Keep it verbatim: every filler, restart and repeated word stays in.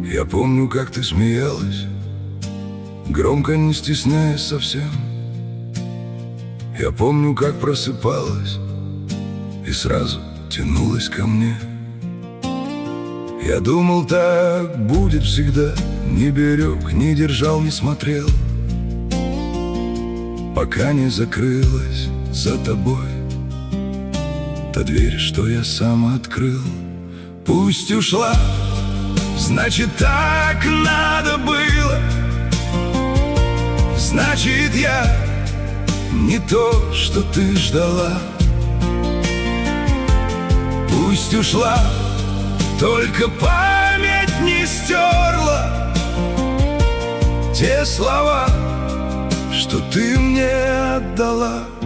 Я помню, как ты смеялась, громко, не стесняясь совсем. Я помню, как просыпалась и сразу тянулась ко мне. Я думал, так будет всегда, не берег, не держал, не смотрел, пока не закрылась за тобой та дверь, что я сам открыл. Пусть ушла, значит, так надо было. Значит, я не то, что ты ждала. Пусть ушла, только память не стерла те слова, что ты мне отдала.